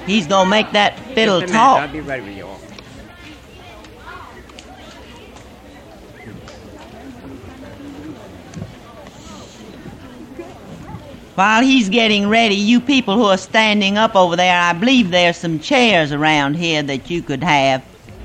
He's going to make that fiddle Just a minute, talk. I'll be right with you all. While he's getting ready, you people who are standing up over there, I believe there's some chairs around here that you could have.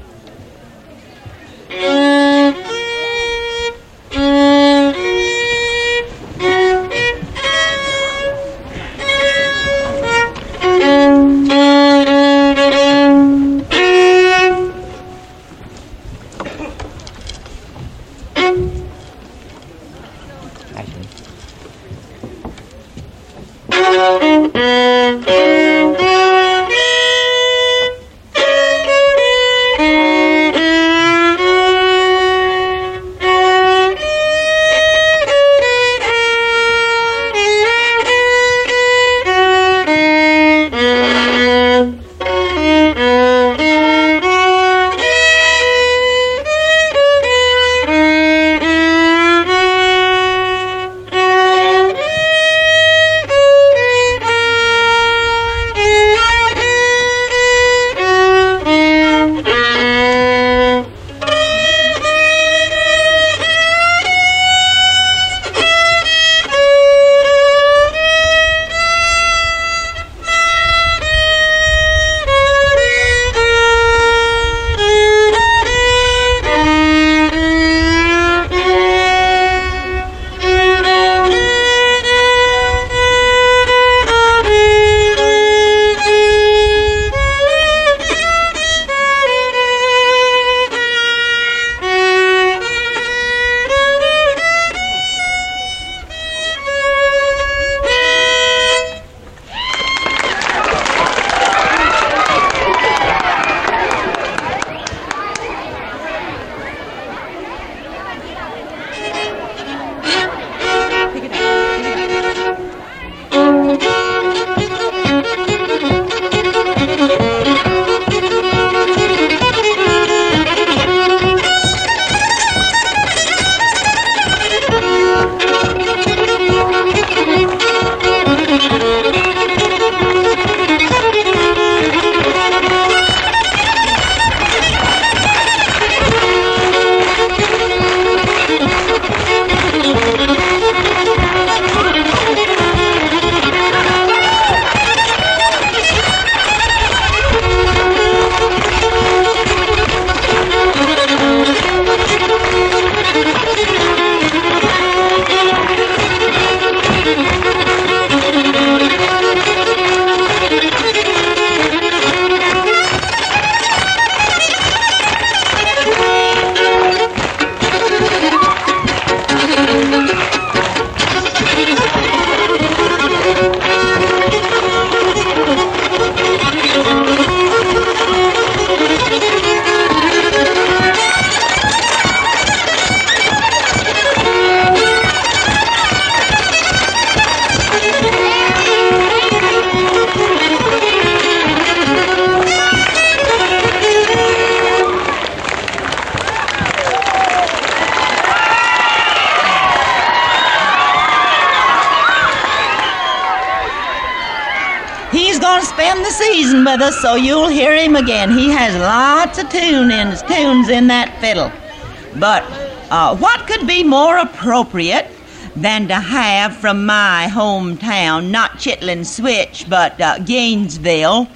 The season with us, so you'll hear him again. He has lots of tunes in that fiddle. But what could be more appropriate than to have from my hometown, not Chitlin Switch, but Gainesville,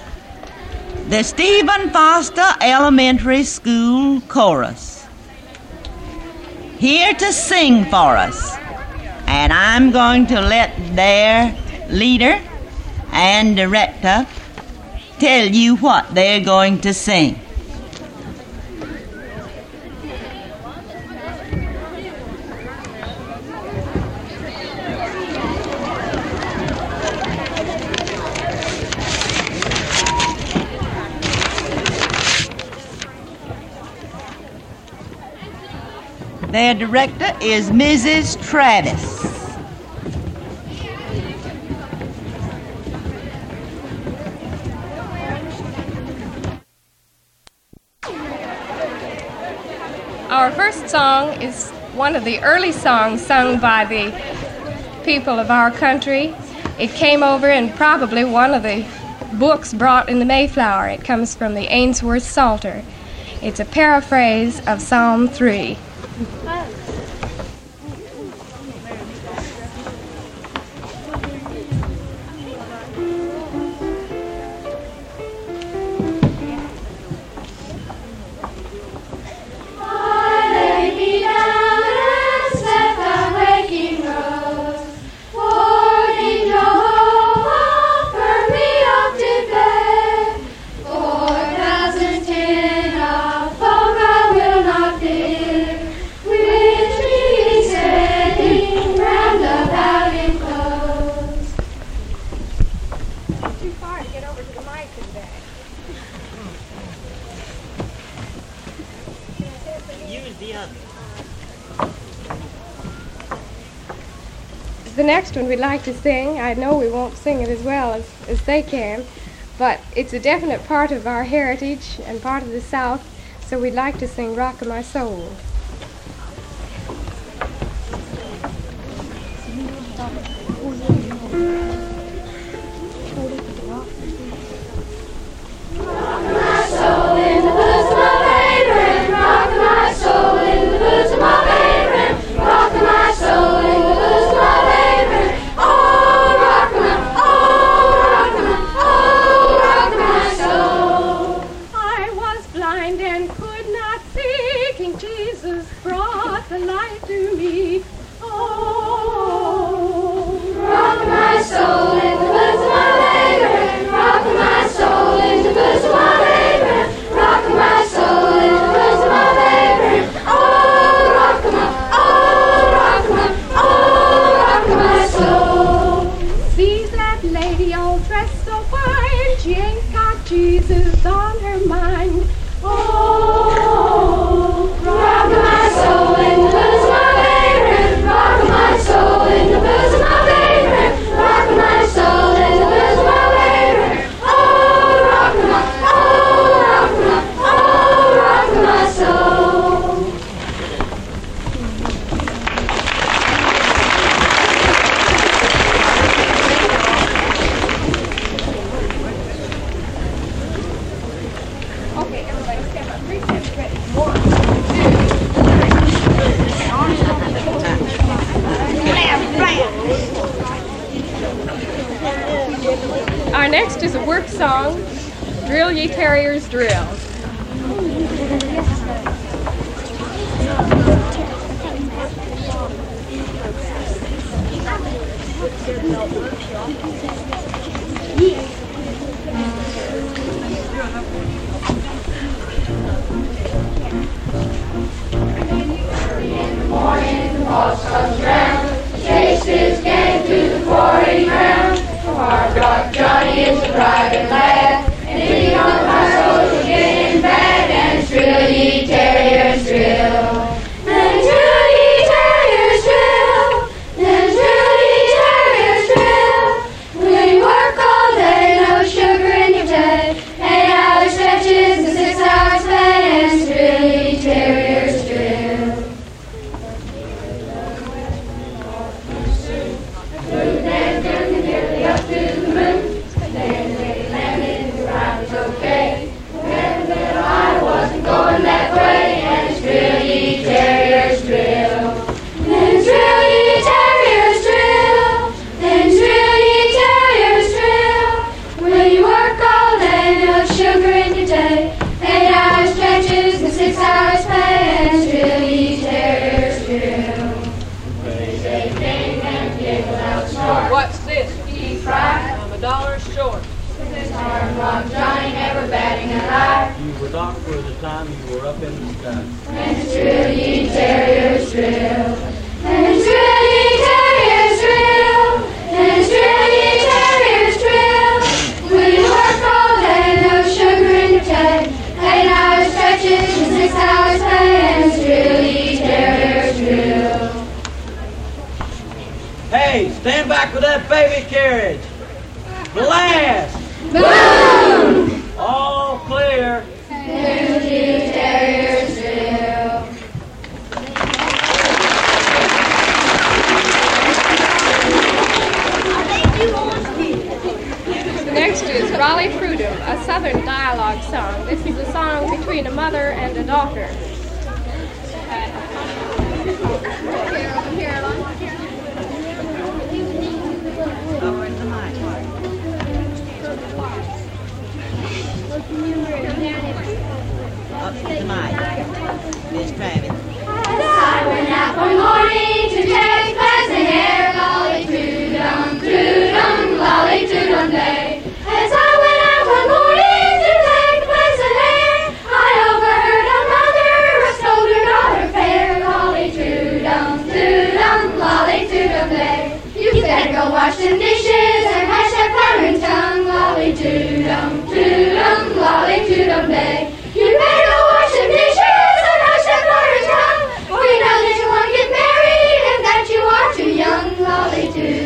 the Stephen Foster Elementary School Chorus, here to sing for us. And I'm going to let their leader and director tell you what they're going to sing. Their director is Mrs. Travis. Our first song is one of the early songs sung by the people of our country. It came over in probably one of the books brought in the Mayflower. It comes from the Ainsworth Psalter. It's a paraphrase of Psalm 3. The next one we'd like to sing, I know we won't sing it as well as they can, but it's a definite part of our heritage and part of the South, so we'd like to sing Rock of My Soul. Our next is a work song, Drill Ye Terriers Drill. Johnny is a private lad, and if you don't my soul, you're getting bad, and drill ye terriers drill. And drill ye terriers drill, and drill ye terriers drill. Will you work all day, no sugar in your day, 8-hour stretches and 6 hours pay, and drill ye terriers drill. Blue dance looking nearly up to the moon. Okay, but I wasn't going that way, and drill ye terriers drill. And drill ye terriers drill, and drill ye terriers drill. Will you work all day, no sugar in your day, 8-hour stretches and 6 hours pay, and drill ye terriers drill. Raise a thing and giggle out snort. What's this? Deep fried. I'm $1 short. Johnny never batting an eye. You were not for the time you were up in the sky. And drill ye terriers drill. And drill ye terriers drill. And drill ye terriers drill. Will you work all day, no sugar in your day, 8-hour stretches and 6 hours pay, and drill ye terriers drill. Hey, stand back with that baby carriage. Blast! Boom! All clear. Drill ye terriers drill. The next is Raleigh Prudhomme, a Southern dialogue song. This is a song between a mother and a daughter. Up to the mic. Miss Travis. I went out one morning to take pleasant air, lolly toodum, lolly toodum day. As I went out one morning to take pleasant air, I overheard a mother scold her daughter fair, lolly toodum, lolly toodum day. You better go wash them dishes and hash that pattern tongue, lolly toodum, lolly toodum day. You better go wash them dishes and hash that pattern tongue, for you know that you want to get married and that you are too young, lolly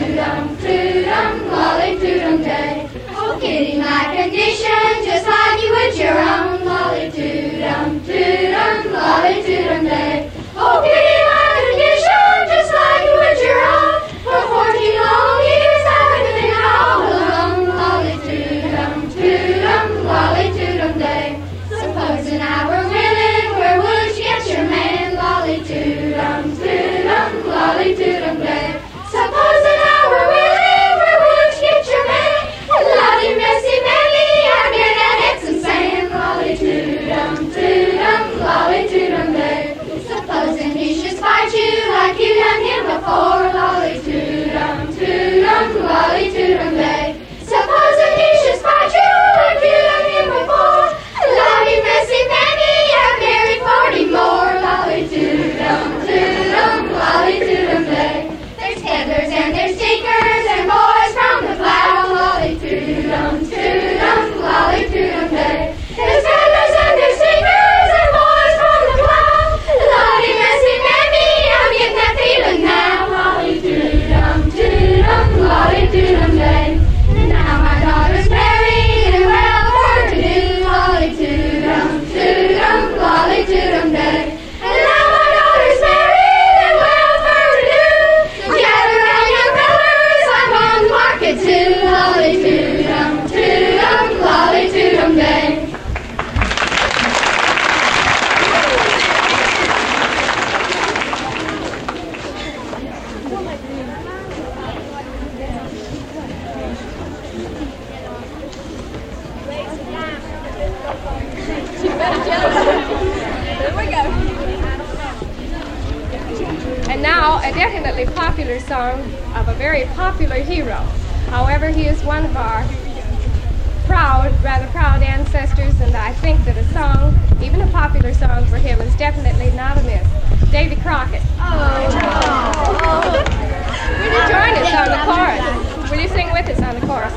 toodum day. Oh, Kitty, my condition, just like you would your own, lolly toodum, lolly toodum day. Oh, Kitty, my condition, just like you would your own. For 14 long years I've been all alone, lolly toodum, lolly toodum day. Supposing I were willing, where would you get your man, lolly toodum, lolly toodum day. Supposing I were willing, where would you get your man? Lolly messy Manny, I'm here that Exum sand, lolly toodum day. Supposing he should spite you like you done him before, lolly toodum day. Supposing he should spite you like you done him before, lolly messy Manny, I've married 40 more, lolly toodum day. There's peddlers and there's tinkers and boys from the plow, lolly toodum day. There's peddlers and there's tinkers and boys from the plow, lolly messy Manny, I'm getting that feeling now, lolly toodum day. And now my daughter's married and well for her to do, lolly toodum day. And now my daughter's married and well for her to do. Gather round young fellers, I'm on the market too, lolly toodum day. And now, a definitely popular song of a very popular hero. However, he is one of our rather proud ancestors, and I think that a song, even a popular song for him, is definitely not amiss. Davy Crockett. Will you join us on the chorus? Will you sing with us on the chorus?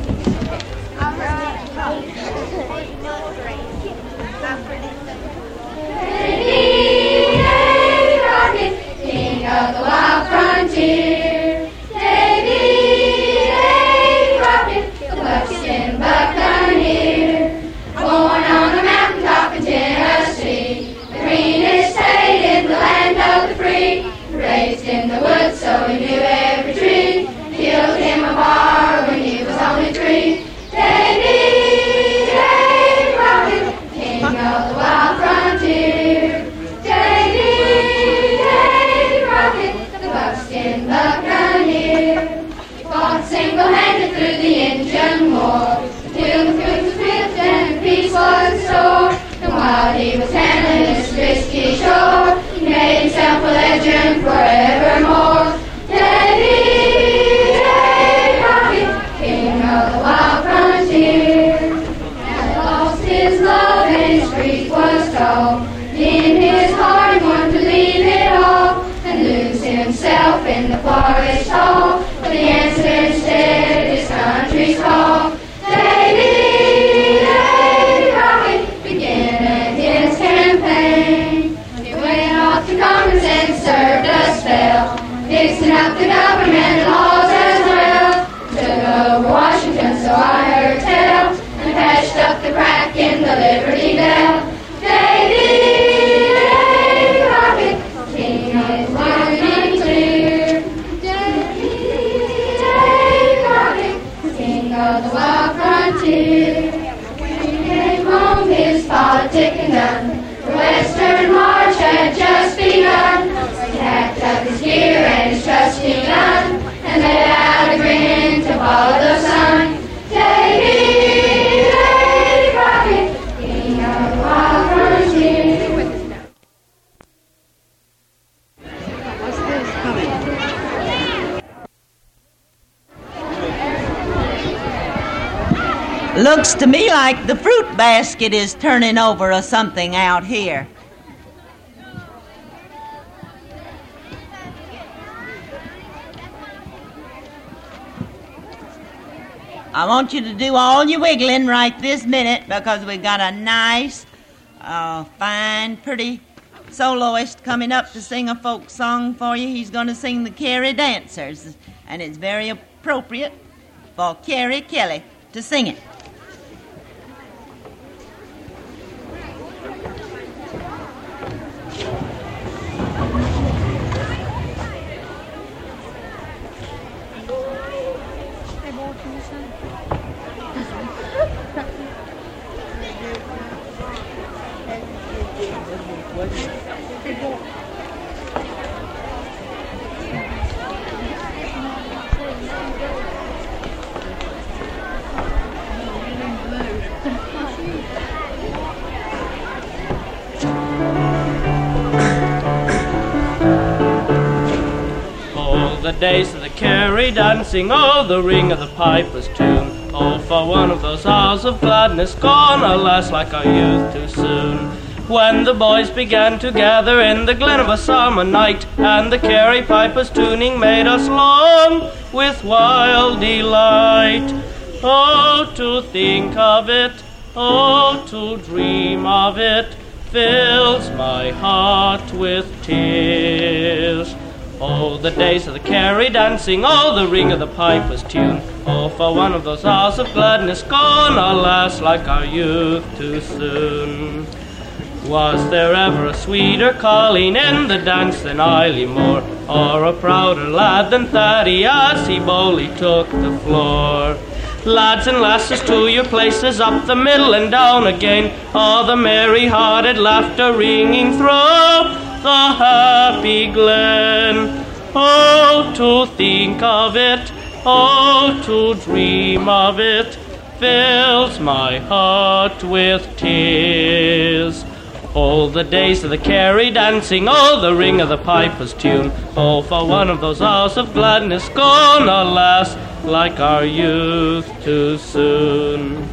Davy Crockett, king of the wild frontier. Davy Crockett, the buckskin buccaneer. Born on the mountaintop in Tennessee, the greenest state in the land of the free. Raised in the woods so he knew every tree. Killed him a bar when he was only 3. Davy Crockett, king of the wild frontier. Davy Crockett, the buckskin buccaneer. He fought single-handed through the Indian War, till the fruit was ripped and peace was restored. And while he was handling this risky shore, he made himself a legend forevermore. Davy Crockett, king of the wild frontier. Had lost his love and his grief was told. In his heart he wanted to leave it all and lose himself in the forest hall. But the answer instead his country's call. Davy Crockett began his campaign. He went off to Congress and served a spell, fixing up the government and laws as well. Took over Washington, so I heard tell, and patched up the crack in the Liberty Bell. Davy Crockett, king of the frontier. Davy Crockett, king of the wild frontier. tick and done. The Western March had just begun. He packed up his gear and his trusty gun, and let out a grin to follow the sun. Davy, Davy Crockett, king of the wild frontier. Looks to me like the fruit basket is turning over or something out here. I want you to do all your wiggling right this minute because we've got a nice, fine, pretty soloist coming up to sing a folk song for you. He's going to sing the Carrie Dancers, and it's very appropriate for Carrie Kelly to sing it. The days of the Carrie dancing, oh, the ring of the piper's tune. Oh, for one of those hours of gladness gone, alas, like our youth too soon. When the boys began to gather in the glen of a summer night, and the Carrie piper's tuning made us long with wild delight. Oh, to think of it, oh, to dream of it, fills my heart with tears. Oh, the days of the Carrie dancing, oh, the ring of the piper's tune. Oh, for one of those hours of gladness gone, alas, like our youth too soon. Was there ever a sweeter calling in the dance than Eily Moore, or a prouder lad than Thaddeus, he boldly took the floor? Lads and lasses, to your places, up the middle and down again, all the merry-hearted laughter ringing through the happy glen. Oh, to think of it, oh, to dream of it, fills my heart with tears. All the days of the Carrie dancing, oh, the ring of the piper's tune. Oh, for one of those hours of gladness gone, alas, like our youth too soon.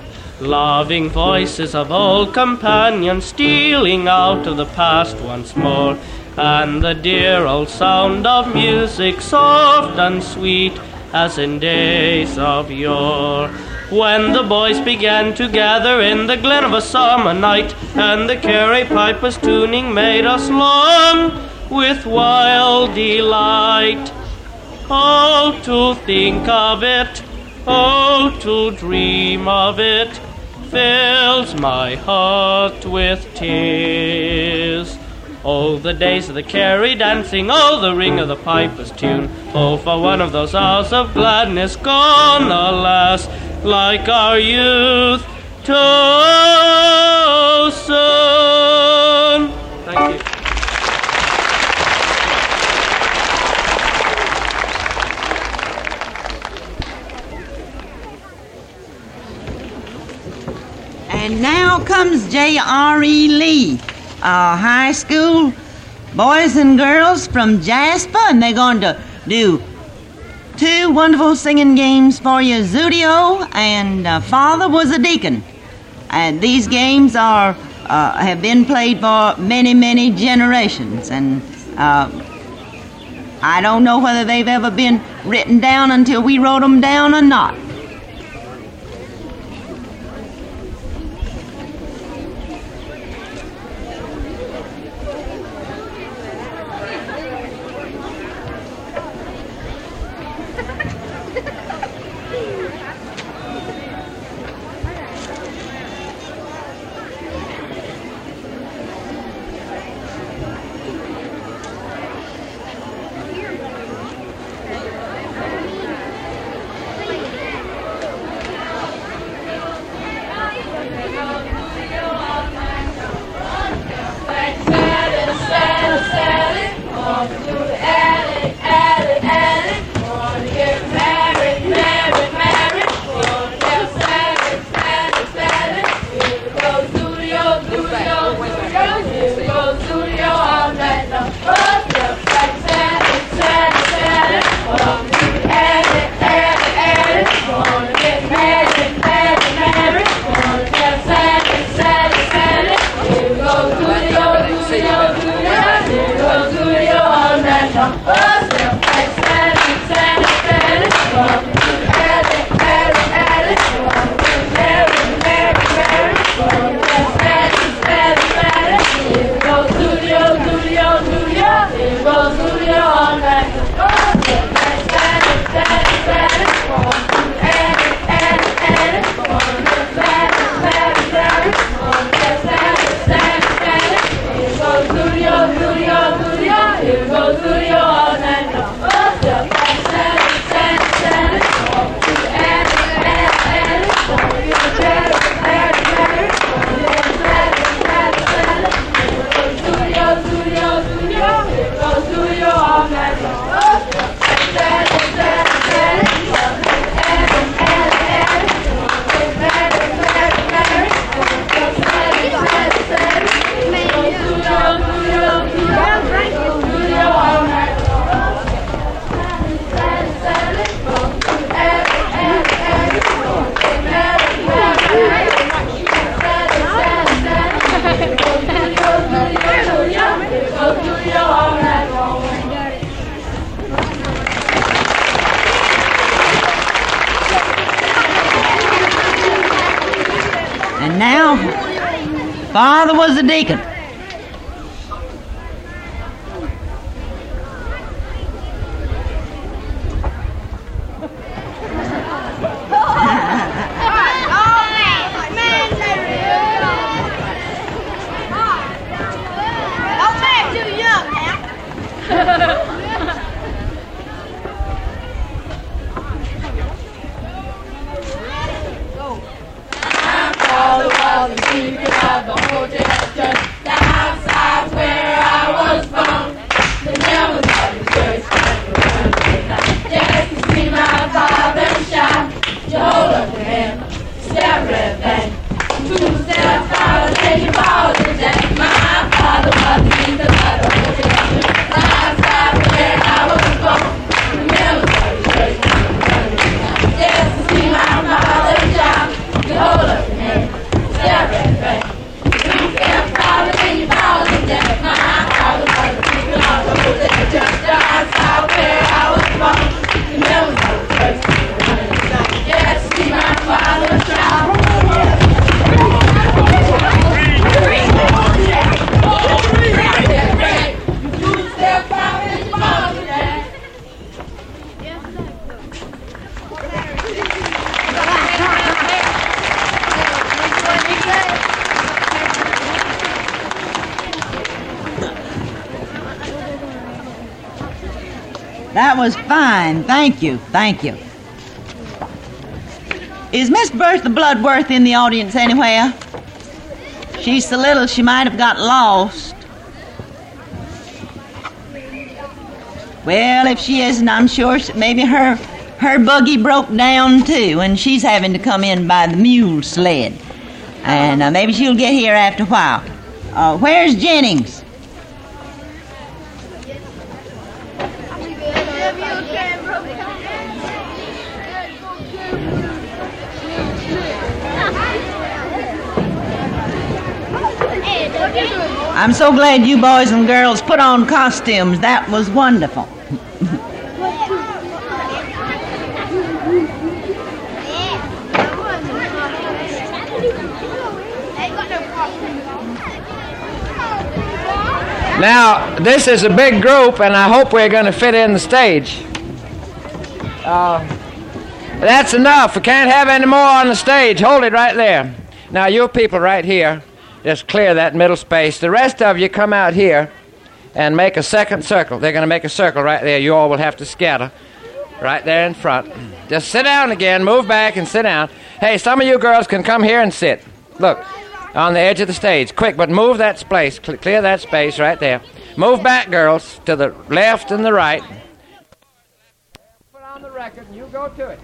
Loving voices of old companions stealing out of the past once more, and the dear old sound of music soft and sweet as in days of yore. When the boys began to gather in the glen of a summer night, and the Carrie piper's tuning made us long with wild delight. Oh, to think of it, oh, to dream of it, fills my heart with tears. Oh, the days of the Carrie dancing, oh, the ring of the piper's tune. Oh, for one of those hours of gladness gone, alas, like our youth too soon. Thank you. And now comes J.R.E. Lee, high school boys and girls from Jasper, and they're going to do two wonderful singing games for you, Zudio and Father Was a Deacon. And these games have been played for many, many generations, and I don't know whether they've ever been written down until we wrote them down or not. father was a deacon. That was fine. Thank you. Thank you. Is Miss Bertha Bloodworth in the audience anywhere? She's so little she might have got lost. Well, if she isn't, I'm sure maybe her buggy broke down too, and she's having to come in by the mule sled. And maybe she'll get here after a while. Where's Jennings? I'm so glad you boys and girls put on costumes. That was wonderful. Now, this is a big group, and I hope we're going to fit in the stage. That's enough. We can't have any more on the stage. Hold it right there. Now, you people right here, just clear that middle space. The rest of you come out here and make a second circle. They're going to make a circle right there. You all will have to scatter right there in front. Just sit down again. Move back and sit down. Hey, some of you girls can come here and sit. Look, on the edge of the stage. Quick, but move that space. Clear that space right there. Move back, girls, to the left and the right. Put on the record and you go to it.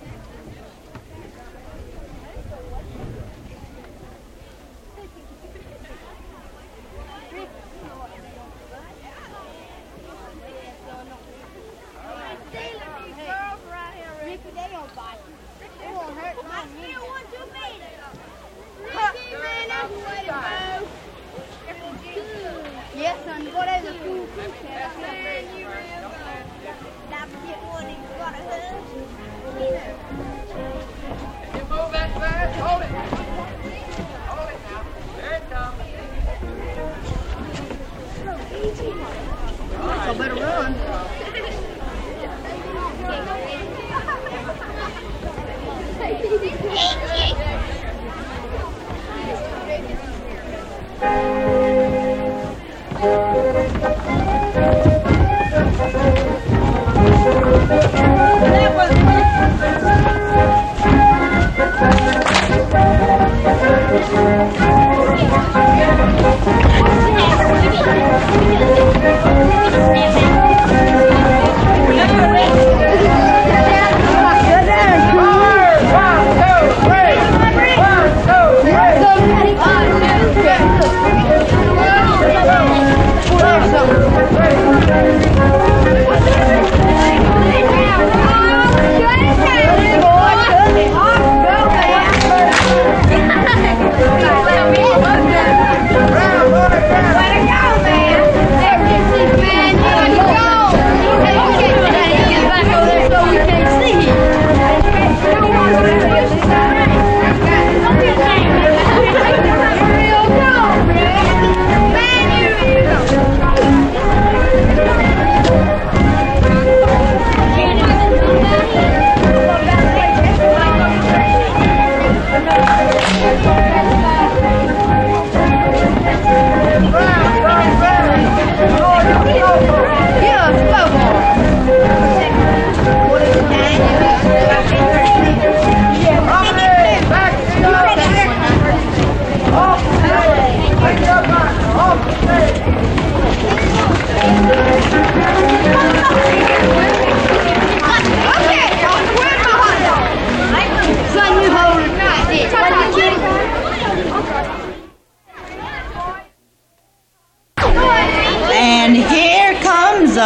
Yes, son, go to the food. You move that fast, hold it. Hold it now. There it comes. So better run. That was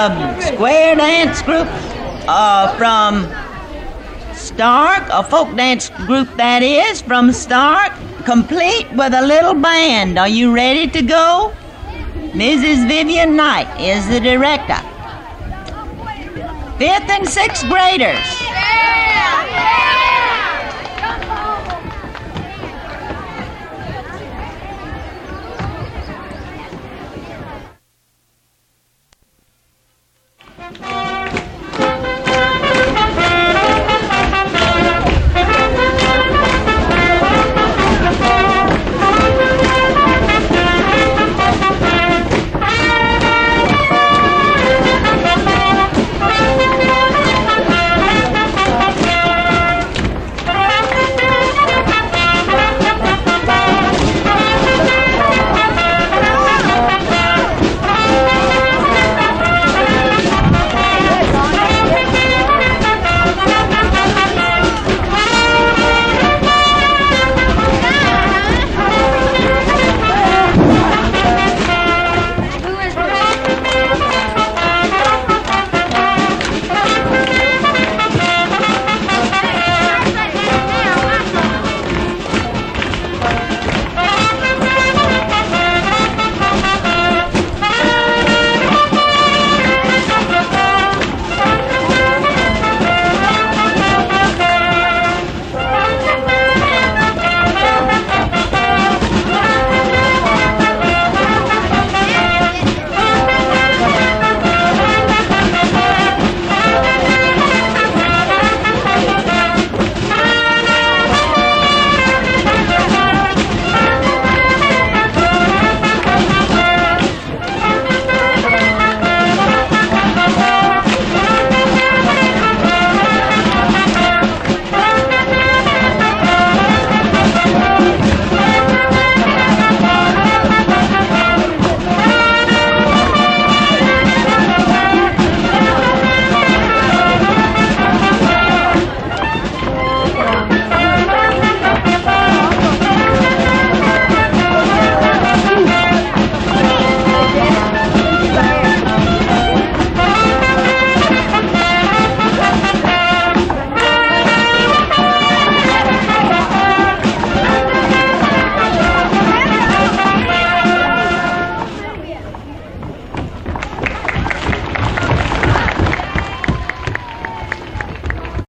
square dance group from Stark, a folk dance group that is, from Stark, complete with a little band. Are you ready to go? Mrs. Vivian Knight is the director. 5th and 6th graders,